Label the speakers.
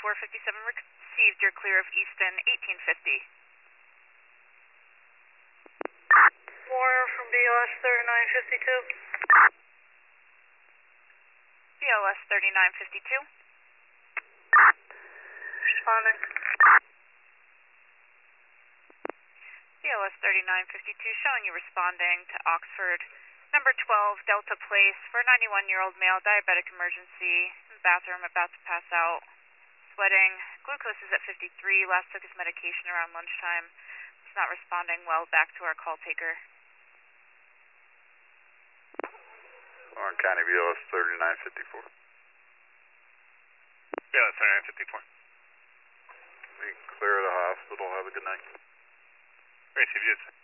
Speaker 1: 457 received. You're clear of Easton 1850.
Speaker 2: Warner from BLS 3952.
Speaker 1: BLS 3952.
Speaker 2: Responding.
Speaker 1: BLS 3952 showing you responding to Oxford. Number 12, Delta Place, for a 91-year-old male, diabetic emergency, in the bathroom, about to pass out, sweating. Glucose is at 53, last took his medication around lunchtime. He's not responding well, back to our call taker.
Speaker 3: Orange County BLS 3954.
Speaker 4: BLS 3954.
Speaker 3: We clear the hospital. Have a good night.
Speaker 4: Received.